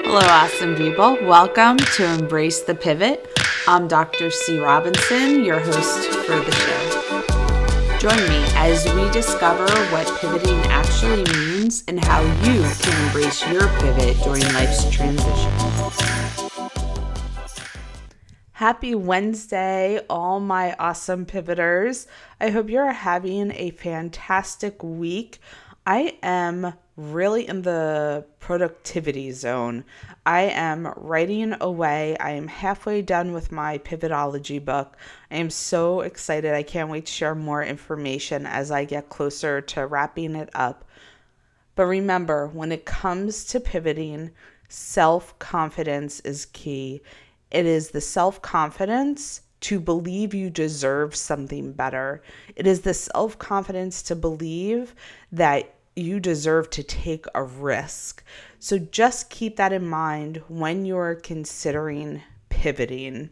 Hello, awesome people. Welcome to Embrace the Pivot. I'm Dr. C. Robinson, your host for the show. Join me as we discover what pivoting actually means and how you can embrace your pivot during life's transition. Happy Wednesday, all my awesome pivoters. I hope you're having a fantastic week. I am really in the productivity zone. I am writing away. I am halfway done with my Pivotology book. I am so excited. I can't wait to share more information as I get closer to wrapping it up. But remember, when it comes to pivoting, self-confidence is key. It is the self-confidence to believe you deserve something better. It is the self-confidence to believe that you deserve to take a risk. So just keep that in mind when you're considering pivoting.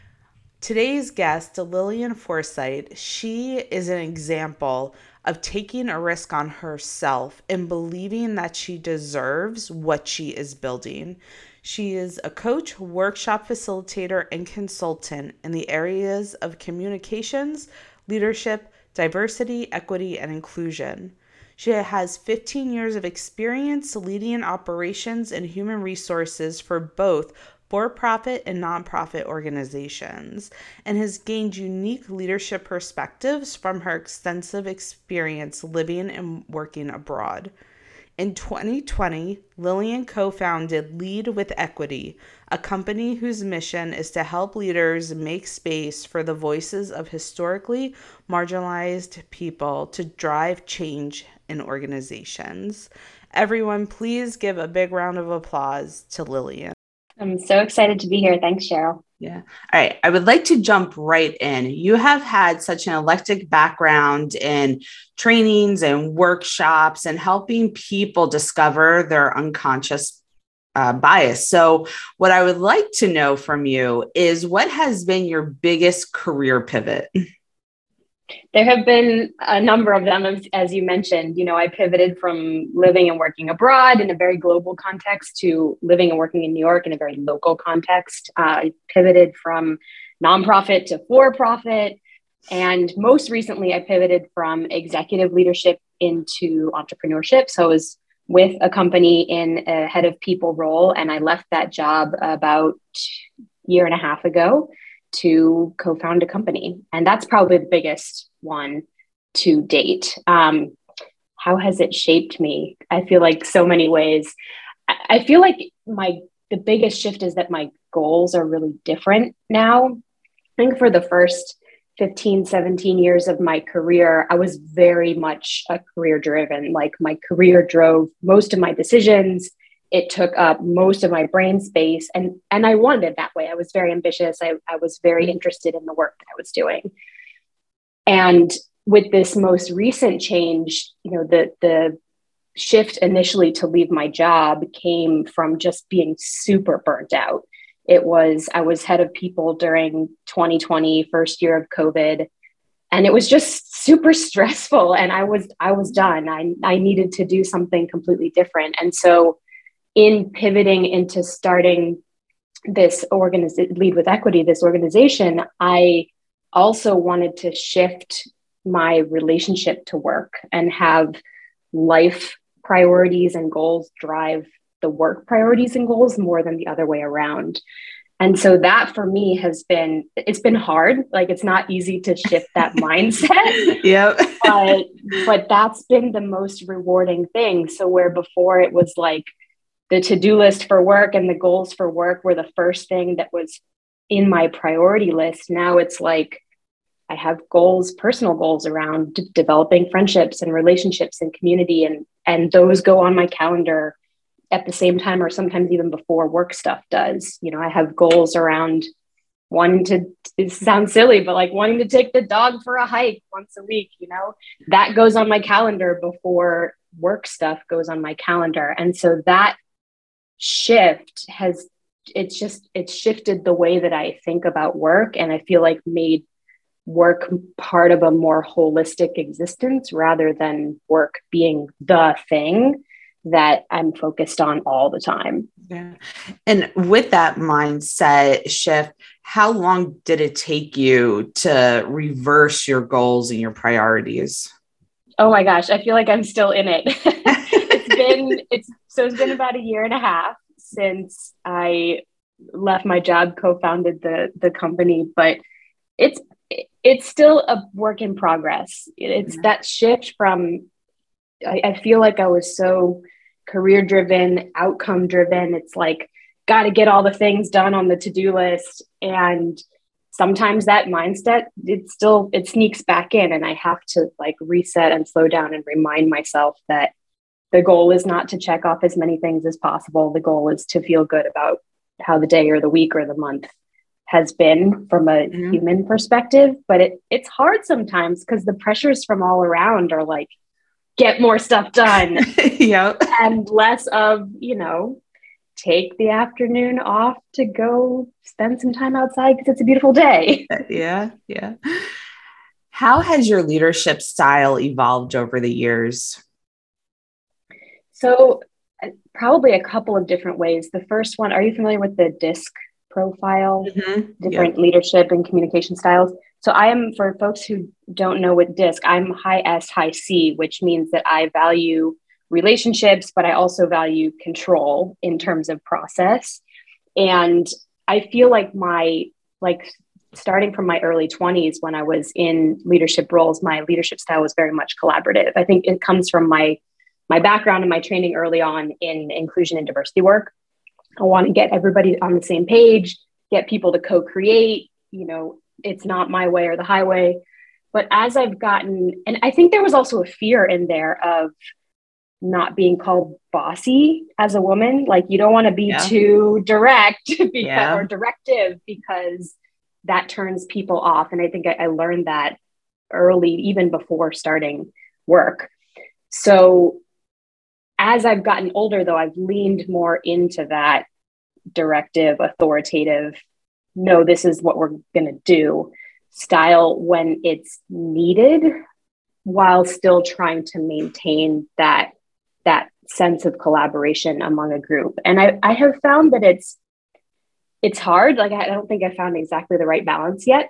Today's guest, Lillian Forsythe, she is an example of taking a risk on herself and believing that she deserves what she is building. She is a coach, workshop facilitator, and consultant in the areas of communications, leadership, diversity, equity, and inclusion. She has 15 years of experience leading operations and human resources for both for-profit and nonprofit organizations, and has gained unique leadership perspectives from her extensive experience living and working abroad. In 2020, Lillian co-founded Lead with Equity, a company whose mission is to help leaders make space for the voices of historically marginalized people to drive change in organizations. Everyone, please give a big round of applause to Lillian. I'm so excited to be here. Thanks, Cheryl. Yeah. All right. I would like to jump right in. You have had such an eclectic background in trainings and workshops and helping people discover their unconscious bias. So what I would like to know from you is what has been your biggest career pivot? There have been a number of them, as you mentioned. I pivoted from living and working abroad in a very global context to living and working in New York in a very local context. I pivoted from nonprofit to for-profit. And most recently, I pivoted from executive leadership into entrepreneurship. So I was with a company in a head of people role, and I left that job about a year and a half ago to co-found a company. And that's probably the biggest one to date. How has it shaped me? I feel like so many ways. I feel like the biggest shift is that my goals are really different now. I think for the first 15, 17 years of my career, I was very much a career driven. Like my career drove most of my decisions. It took up most of my brain space, and I wanted it that way. I was very ambitious. I was very interested in the work that I was doing. And with this most recent change, the shift initially to leave my job came from just being super burnt out. I was head of people during 2020, first year of COVID, and it was just super stressful. And I was done. I needed to do something completely different. And so in pivoting into starting this Lead with Equity, this organization, I also wanted to shift my relationship to work and have life priorities and goals drive the work priorities and goals more than the other way around. And so that for me it's been hard. Like it's not easy to shift that mindset. Yep. But that's been the most rewarding thing. So where before it was like, the to-do list for work and the goals for work were the first thing that was in my priority list. Now it's like I have goals, personal goals around developing friendships and relationships and community. And those go on my calendar at the same time or sometimes even before work stuff does. I have goals around it sounds silly, but like wanting to take the dog for a hike once a week, that goes on my calendar before work stuff goes on my calendar. And so that shift it's shifted the way that I think about work, and I feel like made work part of a more holistic existence rather than work being the thing that I'm focused on all the time. Yeah. And with that mindset shift, how long did it take you to reverse your goals and your priorities? Oh my gosh, I feel like I'm still in it. It's been about a year and a half since I left my job, co-founded the company, but it's it's still a work in progress. It's that shift from I feel like I was so career driven, outcome driven. It's like, got to get all the things done on the to-do list. And sometimes that mindset, it sneaks back in, and I have to like reset and slow down and remind myself that the goal is not to check off as many things as possible. The goal is to feel good about how the day or the week or the month has been from a human perspective. But it's hard sometimes because the pressures from all around are like, get more stuff done. Yep. And less of, take the afternoon off to go spend some time outside because it's a beautiful day. Yeah. Yeah. How has your leadership style evolved over the years? So probably a couple of different ways. The first one, are you familiar with the DISC profile? Different leadership and communication styles. So I am, for folks who don't know what DISC, I'm high S, high C, which means that I value relationships, but I also value control in terms of process. And I feel like starting from my early 20s when I was in leadership roles, my leadership style was very much collaborative. I think it comes from my background and my training early on in inclusion and diversity work. I want to get everybody on the same page, get people to co-create, it's not my way or the highway. But as I've gotten, and I think there was also a fear in there of not being called bossy as a woman. Like, you don't want to be too direct or directive, because that turns people off. And I think I learned that early, even before starting work. So as I've gotten older, though, I've leaned more into that directive, authoritative, no, this is what we're going to do style when it's needed, while still trying to maintain that sense of collaboration among a group. And I have found that it's hard. Like, I don't think I found exactly the right balance yet,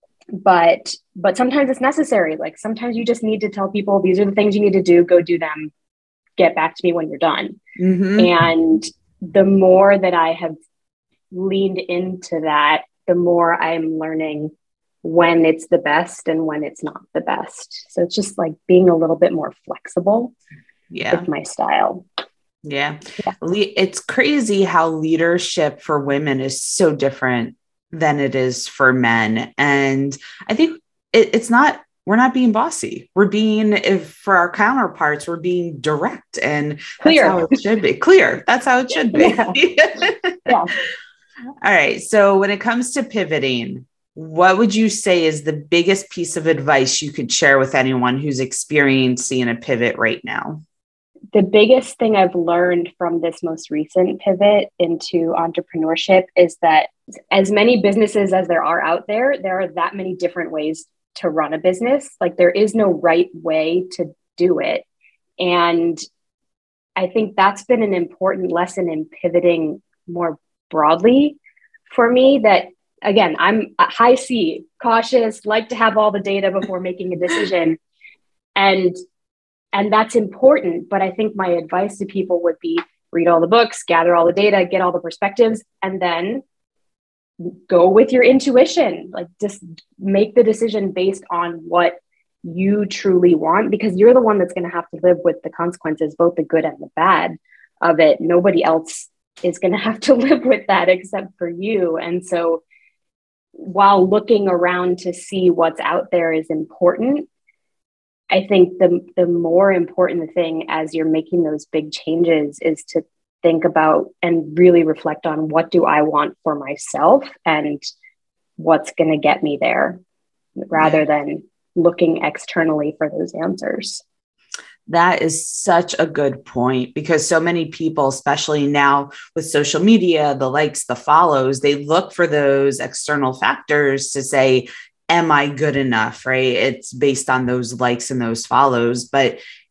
but sometimes it's necessary. Like, sometimes you just need to tell people, these are the things you need to do, go do them, get back to me when you're done. And the more that I have leaned into that, the more I'm learning when it's the best and when it's not the best. So it's just like being a little bit more flexible with my style. Yeah. It's crazy how leadership for women is so different than it is for men. And I think we're not being bossy. We're being, if for our counterparts, we're being direct, and clear. That's how it should be. Clear. That's how it should be. Yeah. All right. So when it comes to pivoting, what would you say is the biggest piece of advice you could share with anyone who's experiencing a pivot right now? The biggest thing I've learned from this most recent pivot into entrepreneurship is that as many businesses as there are out there, there are that many different ways to run a business. Like, there is no right way to do it. And I think that's been an important lesson in pivoting more broadly for me, that again, I'm a high C, cautious, like to have all the data before making a decision. And that's important. But I think my advice to people would be, read all the books, gather all the data, get all the perspectives, and then go with your intuition. Like, just make the decision based on what you truly want, because you're the one that's going to have to live with the consequences, both the good and the bad of it. Nobody else is going to have to live with that except for you. And so while looking around to see what's out there is important, I think the more important thing as you're making those big changes is to think about and really reflect on, what do I want for myself and what's going to get me there, rather than looking externally for those answers. That is such a good point, because so many people, especially now with social media, the likes, the follows, they look for those external factors to say, am I good enough? Right? It's based on those likes and those follows. But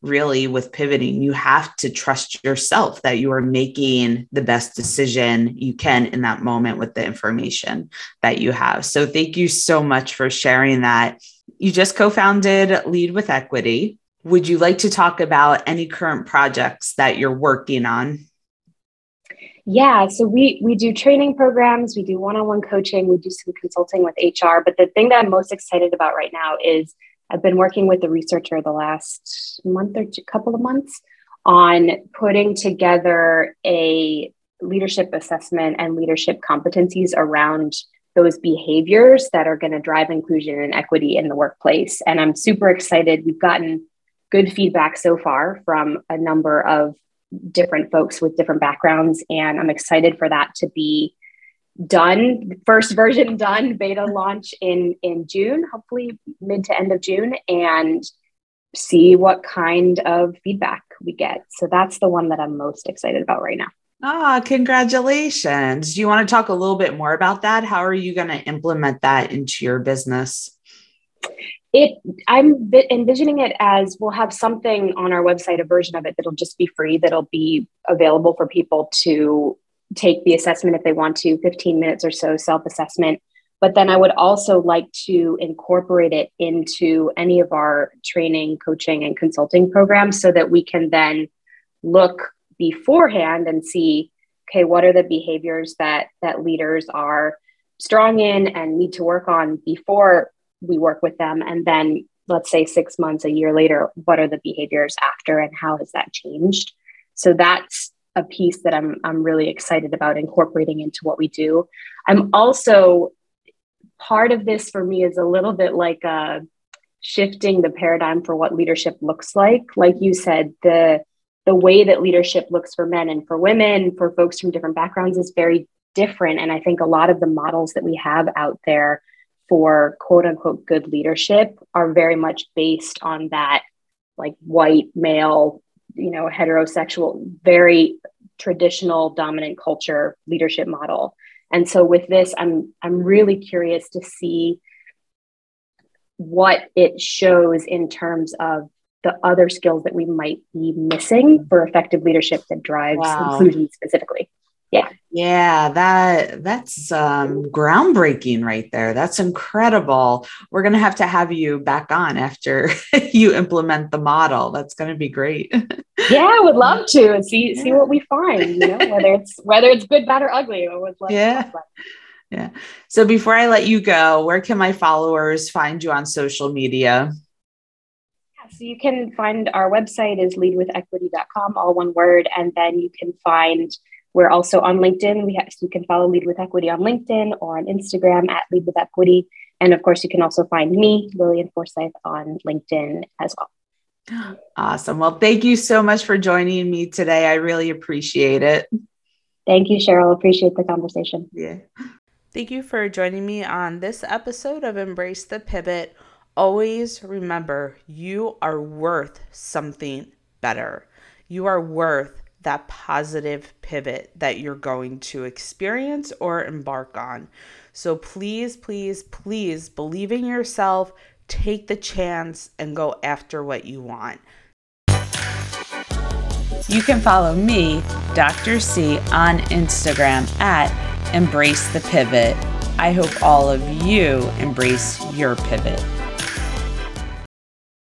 really with pivoting. You have to trust yourself that you are making the best decision you can in that moment with the information that you have. So thank you so much for sharing that. You just co-founded Lead with Equity. Would you like to talk about any current projects that you're working on? Yeah, so we do training programs, we do one-on-one coaching, we do some consulting with HR. But the thing that I'm most excited about right now is I've been working with a researcher the last month or couple of months on putting together a leadership assessment and leadership competencies around those behaviors that are going to drive inclusion and equity in the workplace. And I'm super excited. We've gotten good feedback so far from a number of different folks with different backgrounds. And I'm excited for that to be done. First version done, beta launch in June, hopefully mid to end of June, and see what kind of feedback we get. So that's the one that I'm most excited about right now. Congratulations. Do you want to talk a little bit more about that? How are you going to implement that into your business? I'm envisioning it as we'll have something on our website, a version of it that'll just be free, that'll be available for people to take the assessment if they want to, 15 minutes or so self-assessment. But then I would also like to incorporate it into any of our training, coaching, and consulting programs so that we can then look beforehand and see, okay, what are the behaviors that leaders are strong in and need to work on before we work with them. And then let's say 6 months, a year later, what are the behaviors after and how has that changed? So that's a piece that I'm really excited about incorporating into what we do. I'm also, part of this for me is a little bit like shifting the paradigm for what leadership looks like. Like you said, the way that leadership looks for men and for women, for folks from different backgrounds is very different. And I think a lot of the models that we have out there for quote unquote good leadership are very much based on that like white male, heterosexual, very traditional dominant culture leadership model. And so with this, I'm really curious to see what it shows in terms of the other skills that we might be missing for effective leadership that drives inclusion specifically. Yeah, that's groundbreaking right there. That's incredible. We're going to have you back on after you implement the model. That's going to be great. Yeah, I would love to and see what we find, whether it's good, bad, or ugly. Yeah. So before I let you go, where can my followers find you on social media? So you can find our website is leadwithequity.com, all one word. And then you can we're also on LinkedIn. So you can follow Lead with Equity on LinkedIn or on Instagram at Lead with Equity. And of course, you can also find me, Lillian Forsyth, on LinkedIn as well. Awesome. Well, thank you so much for joining me today. I really appreciate it. Thank you, Cheryl. Appreciate the conversation. Yeah. Thank you for joining me on this episode of Embrace the Pivot. Always remember, you are worth something better. You are worth that positive pivot that you're going to experience or embark on. So please, please, please believe in yourself, take the chance, and go after what you want. You can follow me, Dr. C, on Instagram at Embrace the Pivot. I hope all of you embrace your pivot.